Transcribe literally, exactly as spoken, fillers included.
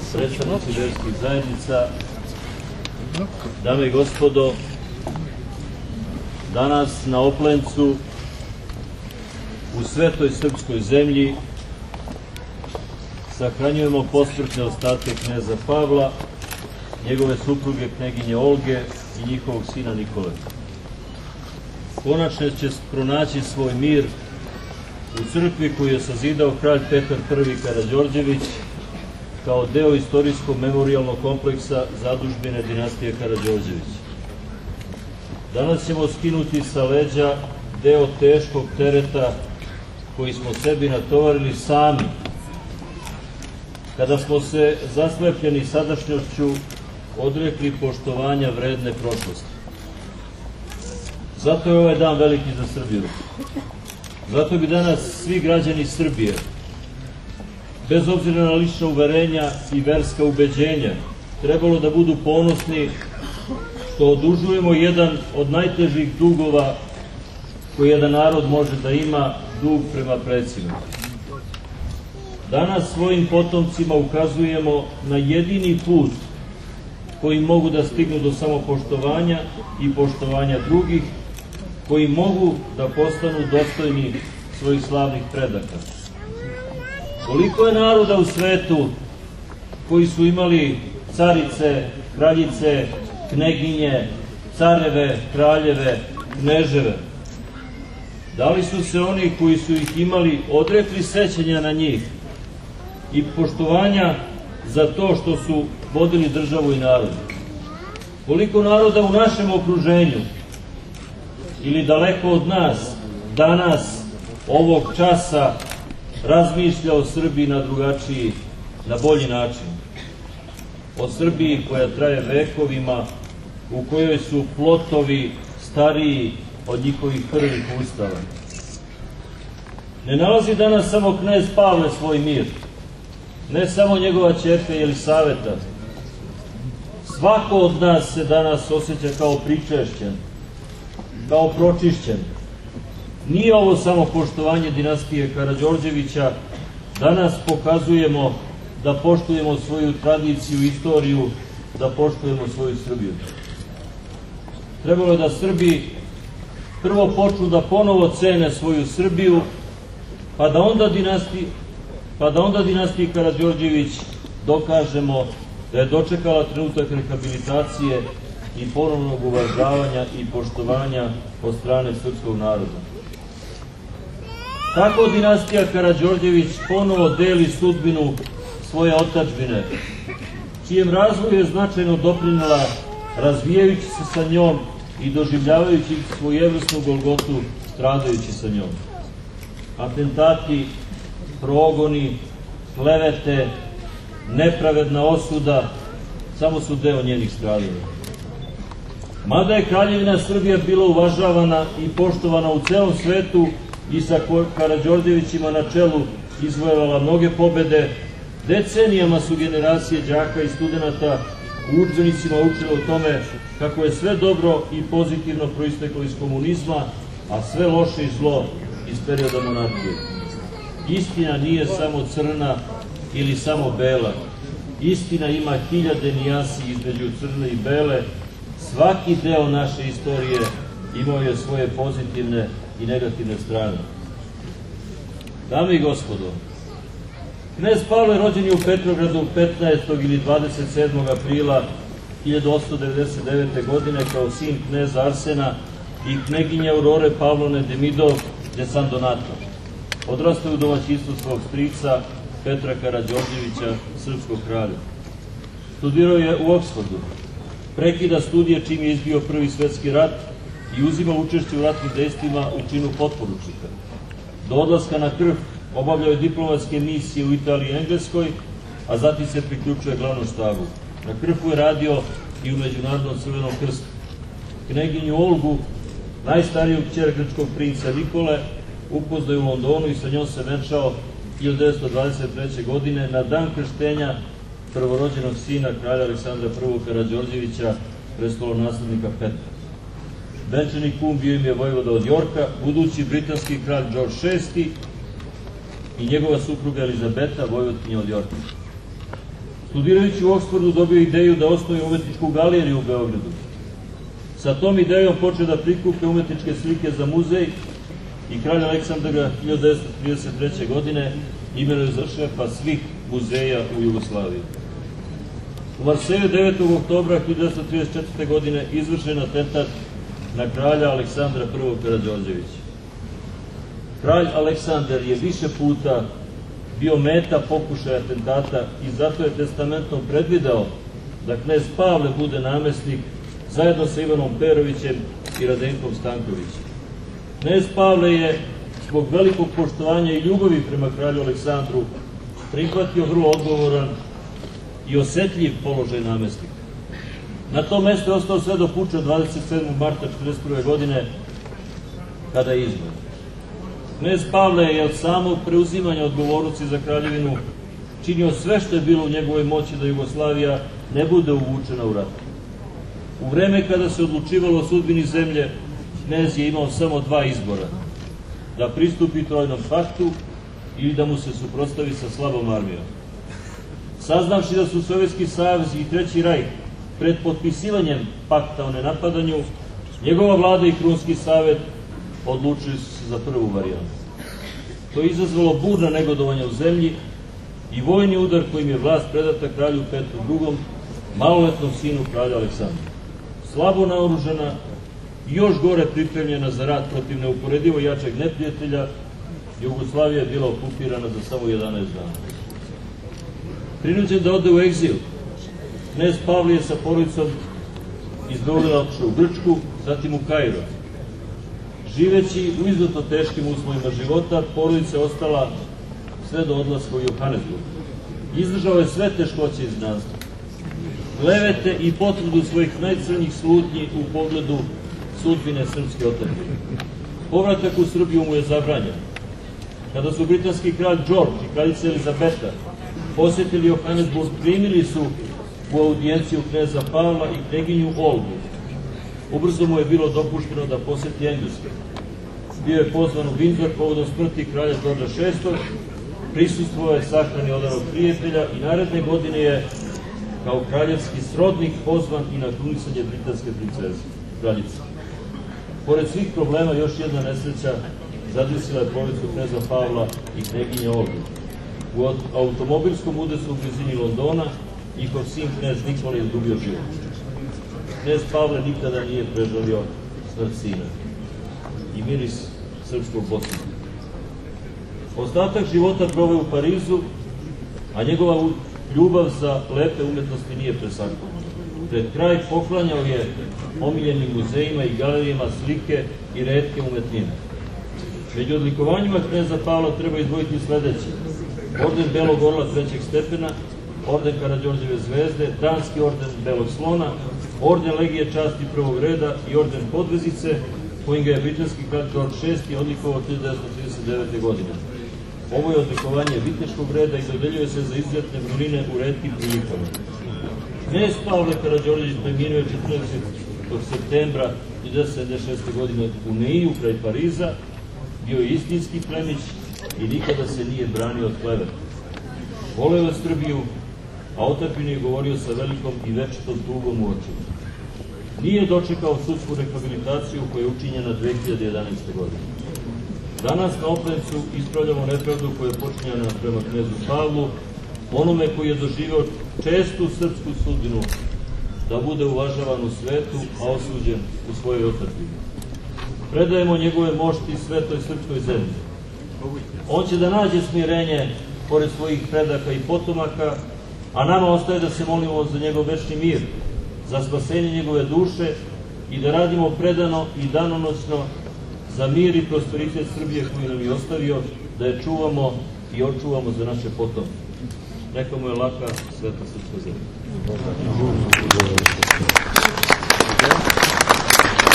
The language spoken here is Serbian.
predstavnici verskih zajednica, dame i gospodo, danas na Oplencu u svetoj srpskoj zemlji sahranjujemo posmrtne ostatke kneza Pavla, njegove supruge kneginje Olge i njihovog sina Nikole. Konačno će pronaći svoj mir u crkvi koju je sazidao kralj Petar Prvi Karađorđević kao deo istorijsko-memorijalnog kompleksa zadužbine dinastije Karađorđević. Danas ćemo skinuti sa leđa deo teškog tereta koji smo sebi natovarili sami, kada smo se zaslepljeni sadašnjošću odrekli poštovanja vredne prošlosti. Zato je ovaj dan veliki za Srbiju. Zato bi danas svi građani Srbije, bez obzira na lična uverenja i verska ubeđenja, trebalo da budu ponosni što odužujemo jedan od najtežih dugova koji jedan narod može da ima, dug prema precima. Danas svojim potomcima ukazujemo na jedini put koji mogu da stignu do samopoštovanja i poštovanja drugih, koji mogu da postanu dostojni svojih slavnih predaka. Koliko je naroda u svetu koji su imali carice, kraljice, kneginje, careve, kraljeve, kneževe? Da li su se oni koji su ih imali odrekli sećanja na njih i poštovanja za to što su vodili državu i narod? Koliko naroda u našem okruženju ili daleko od nas danas, ovog časa, razmišlja o Srbiji na drugačiji, na bolji način? O Srbiji koja traje vekovima, u kojoj su plotovi stariji od njihovih prvih ustava. Ne nalazi danas samo knez Pavle svoj mir, ne samo njegova ćerka Jelisaveta. Svako od nas se danas osjeća kao pričešćen, kao pročišćen. Nije ovo samo poštovanje dinastije Karađorđevića, danas pokazujemo da poštujemo svoju tradiciju, istoriju, da poštujemo svoju Srbiju. Trebalo je da Srbi prvo počnu da ponovo cene svoju Srbiju, pa da onda dinastiji, pa da onda dinastiji Karađorđević dokažemo da je dočekala trenutak rehabilitacije i ponovnog uvažavanja i poštovanja od strane srpskog naroda. Tako dinastija Karađorđević ponovo deli sudbinu svoje otadžbine, čijem razvoju je značajno doprinela razvijajući se sa njom i doživljavajući svojevrsnu golgotu stradajući sa njom. Atentati, progoni, klevete, nepravedna osuda samo su deo njenih stradanja. Mada je Kraljevina Srbija bila uvažavana i poštovana u celom svetu i sa Karađorđevićima na čelu izvojevala mnoge pobede, decenijama su generacije đaka i studenata u udžbenicima učile o tome kako je sve dobro i pozitivno proisteklo iz komunizma, a sve loše i zlo iz perioda monarhije. Istina nije samo crna ili samo bela. Istina ima hiljade nijansi između crne i bele. Svaki deo naše istorije imao je svoje pozitivne i negativne strane. Dame i gospodo, knez Pavle rođen je u Petrogradu petnaestog ili dvadeset sedmog aprila hiljadu osamsto devedeset devete. godine kao sin kneza Arsena i kneginje Aurore Pavlovne Demidov de San Donato. Odrastao je u domaćinstvu svog strica Petra Karađorđevića, srpskog kralja. Studirao je u Oksfordu. Prekida studije čim je izbio Prvi svetski rat i uzima učešće u ratnim dejstvima u činu potporučnika. Do odlaska na Krf obavljao je diplomatske misije u Italiji i Engleskoj, a zatim se priključuje glavnom štabu. Na Krfu je radio i u Međunarodnom crvenom krstu. Kneginju Olgu, najstarijog kćer grčkog princa Nikole, upoznao je u Londonu i sa njom se venčao hiljadu devetsto dvadeset treće. godine na dan krštenja prvorođenog sina kralja Aleksandra Prvog Karađorđevića, prestolonaslednika Petra. Venčani kum bio im je vojvoda od Jorka, budući britanski kralj George šesti i njegova supruga Elizabeta, vojvodkinja od Jorka. Studirajući u Oksfordu dobio ideju da osnuje umetničku galeriju u Beogradu. Sa tom idejom počeo da prikuplja umetničke slike za muzej i kralj Aleksandar ga hiljadu devetsto trideset treće. godine imenuje za šefa svih muzeja u Jugoslaviji. U Marseju devetog oktobra hiljadu devetsto trideset četvrte. godine izvršen atentat na kralja Aleksandra prvog. Karađorđevića. Kralj Aleksandar je više puta bio meta pokušaja atentata i zato je testamentom predvideo da knez Pavle bude namestnik zajedno sa Ivanom Perovićem i Radenkom Stankovićem. Knez Pavle je zbog velikog poštovanja i ljubavi prema kralju Aleksandru prihvatio vrlo odgovoran i osetljiv položaj namestnika. Na tom mestu je ostao sve do puča dvadeset sedmog marta četrdeset prve. godine, kada je izbor. Knez Pavle je od samog preuzimanja odgovornosti za kraljevinu činio sve što je bilo u njegovoj moći da Jugoslavija ne bude uvučena u rat. U vreme kada se odlučivalo o sudbini zemlje, knez je imao samo dva izbora: da pristupi Trojnom paktu ili da mu se suprotstavi sa slabom armijom. Saznavši da su Sovjetski savez i Treći rajh pred potpisivanjem pakta o nenapadanju, njegova vlada i Krunski savet odlučili su se za prvu varijantu. To je izazvalo burna negodovanja u zemlji i vojni udar kojim je vlast predata kralju Petru drugom, maloletnom sinu kralja Aleksandra. Slabo naoružana i još gore pripremljena za rat protiv neuporedivo jačeg neprijatelja, Jugoslavija je bila okupirana za samo jedanaest dana. Prinuđen da ode u egzil, knez Pavle je sa porodicom iz Beograda otišao u Grčku, zatim u Kairo. Živeći u izuzetno teškim uslovima života, porodica je ostala sve do odlaska u Johannesburg. Izdržao je sve teškoće izgnanstva, klevete i potvrdu svojih najcrnjih slutnji u pogledu sudbine srpske otadžbine. Povratak u Srbiju mu je zabranjen. Kada su britanski kralj George i kraljica Elizabeta posjetili Johannesburg, primili su u audijenciju kneza Pavla i kneginju Olgu. Ubrzo mu je bilo dopušteno da posjeti Engleske. Bio je pozvan u Windsor povodom smrti kralja Đorđa šestog. Prisustvovao je sahrani odanog prijatelja i naredne godine je kao kraljevski srodnik pozvan i na krunisanje britanske princeze, kraljice. Pored svih problema, još jedna nesreća zadesila je porodicu kneza Pavla i kneginje Olge. U automobilskom udesu u blizini Londona njihov sin knez Nikola je izgubio život. Knez Pavle nikada nije prežalio smrt sina i miris srpskog bosanstva. Ostatak života proveo u Parizu, a njegova ljubav za lepe umetnosti nije presakla. Pred kraj poklanjao je omiljenim muzejima i galerijama slike i retke umetnine. Među odlikovanjima kneza Pavla treba izdvojiti sledeće: orden Belog orla trećeg stepena, orden Karađorđeve zvezde, danski orden Belog slona, orden Legije časti prvog reda i orden Podvezice, kojim ga je britanski kralj George šesti odlikovao hiljadu devetsto trideset devete. godine. Ovo je odlikovanje viteškog reda i dodeljuje se za izuzetne vrline u retkim prilikama. Knez Pavle Karađorđević preminuo je četrnaestog septembra hiljadu devetsto sedamdeset šeste. godine u Neiju kraj Pariza. Bio je istinski plemić i nikada se nije branio od kleveta. Voleo je Srbiju, a o otadžbini je govorio sa velikom i večitom tugom u očima. Nije dočekao sudsku rehabilitaciju koja je učinjena dve hiljade jedanaeste. godine. Danas na Oplencu ispravljamo nepravdu koja je počinjena prema knezu Pavlu, onome koji je doživeo čestu srpsku sudbinu da bude uvažavan u svetu, a osuđen u svojoj otadžbini. Predajemo njegove mošti svetoj srpskoj zemlji. On će da nađe smirenje pored svojih predaka i potomaka, a nama ostaje da se molimo za njegov večni mir, za spasenje njegove duše i da radimo predano i danonoćno za mir i prosperitet Srbije koju nam je ostavio, da je čuvamo i očuvamo za naše potomke. Neka mu je laka sveta srpska zemlja.